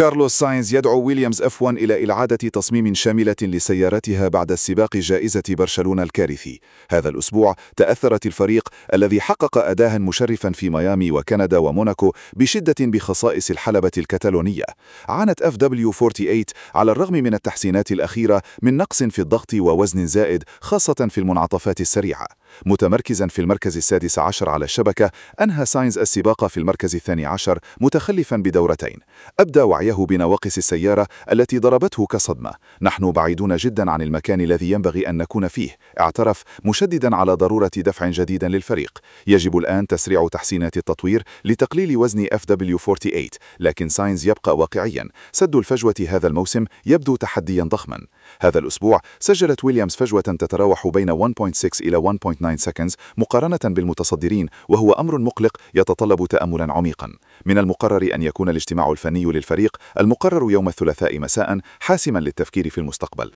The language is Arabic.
كارلوس ساينز يدعو ويليامز F1 إلى إعادة تصميم شاملة لسيارتها بعد السباق جائزة برشلونة الكارثي. هذا الأسبوع تأثرت الفريق الذي حقق أداءً مشرفاً في ميامي وكندا وموناكو بشدة بخصائص الحلبة الكتالونية. عانت FW48 على الرغم من التحسينات الأخيرة من نقص في الضغط ووزن زائد خاصة في المنعطفات السريعة. متمركزاً في المركز السادس عشر على الشبكة، أنهى ساينز السباق في المركز الثاني عشر متخلفاً بدورتين. أبدى وعيه بنواقص السيارة التي ضربته كصدمة. نحن بعيدون جدا عن المكان الذي ينبغي أن نكون فيه، اعترف، مشددا على ضرورة دفع جديد للفريق. يجب الآن تسريع تحسينات التطوير لتقليل وزن FW48، لكن ساينز يبقى واقعيا. سد الفجوة هذا الموسم يبدو تحديا ضخما. هذا الأسبوع سجلت ويليامز فجوة تتراوح بين 1.6 إلى 1.9 سكندز مقارنة بالمتصدرين، وهو أمر مقلق يتطلب تأملا عميقا. من المقرر أن يكون الاجتماع الفني للفريق المقرر يوم الثلاثاء مساء حاسما للتفكير في المستقبل.